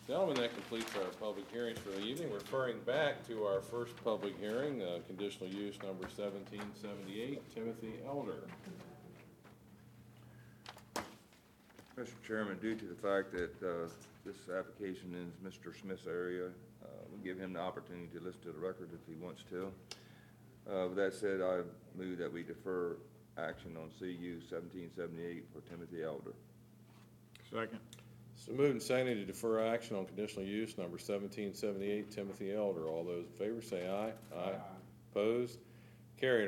Gentlemen, that completes our public hearings for the evening. Referring back to our first public hearing, conditional use number 1778, Timothy Elder. Mr. Chairman, due to the fact that this application is Mr. Smith's area, we'll give him the opportunity to listen to the record if he wants to. With that said, I move that we defer action on CU 1778 for Timothy Elder. Second. So moved and seconded to defer action on conditional use number 1778, Timothy Elder. All those in favor say aye. Aye. Opposed? Carried.